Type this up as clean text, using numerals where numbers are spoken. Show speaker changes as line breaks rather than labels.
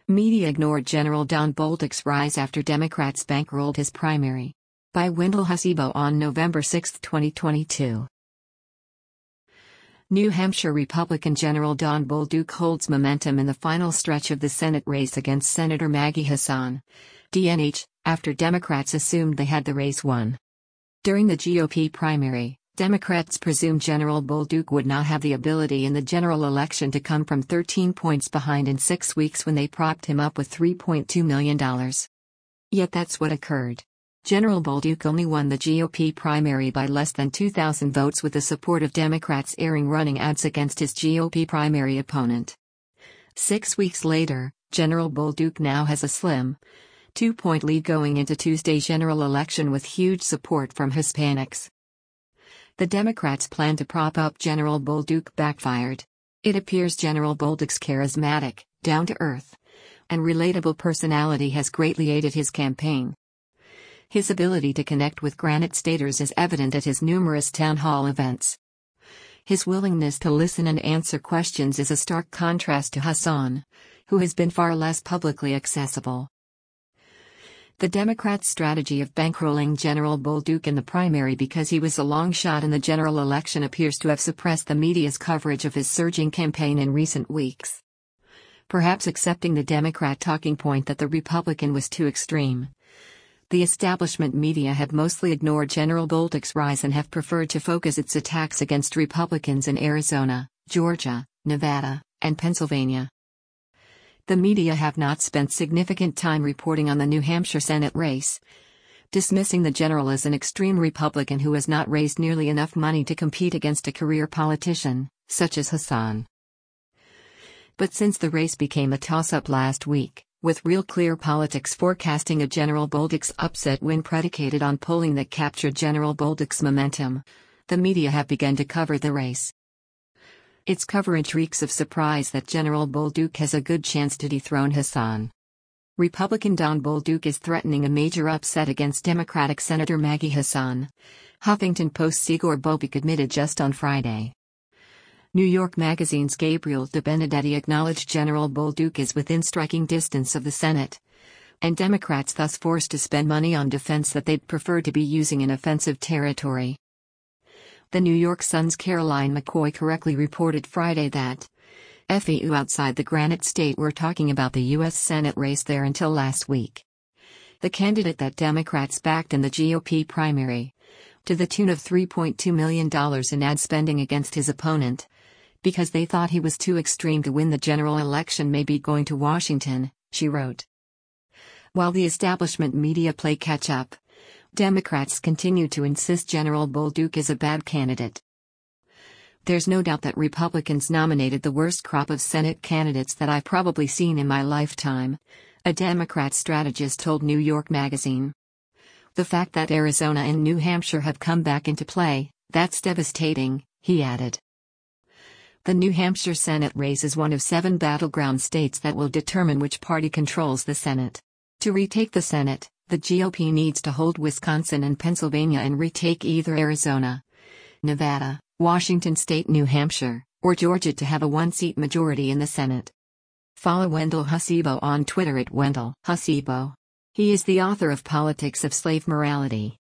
Media ignored General Don Bolduc's rise after Democrats bankrolled his primary. By Wendell Hasibo on November 6, 2022. New Hampshire Republican General Don Bolduc holds momentum in the final stretch of the Senate race against Senator Maggie Hassan, DNH, after Democrats assumed they had the race won. During the GOP primary, Democrats presumed General Bolduc would not have the ability in the general election to come from 13 points behind in 6 weeks when they propped him up with $3.2 million. Yet that's what occurred. General Bolduc only won the GOP primary by less than 2,000 votes with the support of Democrats airing running ads against his GOP primary opponent. 6 weeks later, General Bolduc now has a slim 2-point lead going into Tuesday's general election with huge support from Hispanics. The Democrats' plan to prop up General Bolduc backfired. It appears General Bolduc's charismatic, down-to-earth, and relatable personality has greatly aided his campaign. His ability to connect with Granite Staters is evident at his numerous town hall events. His willingness to listen and answer questions is a stark contrast to Hassan, who has been far less publicly accessible. The Democrats' strategy of bankrolling General Bolduc in the primary because he was a long shot in the general election appears to have suppressed the media's coverage of his surging campaign in recent weeks. Perhaps accepting the Democrat talking point that the Republican was too extreme. The establishment media have mostly ignored General Bolduc's rise and have preferred to focus its attacks against Republicans in Arizona, Georgia, Nevada, and Pennsylvania. The media have not spent significant time reporting on the New Hampshire Senate race, dismissing the general as an extreme Republican who has not raised nearly enough money to compete against a career politician, such as Hassan. But since the race became a toss-up last week, with Real Clear Politics forecasting a General Bolduc's upset win predicated on polling that captured General Bolduc's momentum, the media have begun to cover the race. Its coverage reeks of surprise that General Bolduc has a good chance to dethrone Hassan. Republican Don Bolduc is threatening a major upset against Democratic Senator Maggie Hassan, Huffington Post's Igor Bobek admitted just on Friday. New York Magazine's Gabriel De Benedetti acknowledged General Bolduc is within striking distance of the Senate, and Democrats thus forced to spend money on defense that they'd prefer to be using in offensive territory. The New York Sun's Caroline McCoy correctly reported Friday that FEU outside the Granite State were talking about the U.S. Senate race there until last week. The candidate that Democrats backed in the GOP primary, to the tune of $3.2 million in ad spending against his opponent, because they thought he was too extreme to win the general election, may be going to Washington, she wrote. While the establishment media play catch-up, Democrats continue to insist General Bolduc is a bad candidate. There's no doubt that Republicans nominated the worst crop of Senate candidates that I've probably seen in my lifetime, a Democrat strategist told New York Magazine. The fact that Arizona and New Hampshire have come back into play, that's devastating, he added. The New Hampshire Senate race is one of 7 battleground states that will determine which party controls the Senate. To retake the Senate, the GOP needs to hold Wisconsin and Pennsylvania and retake either Arizona, Nevada, Washington State, New Hampshire, or Georgia to have a 1-seat majority in the Senate. Follow Wendell Hasibo on Twitter at Wendell Hasibo. He is the author of Politics of Slave Morality.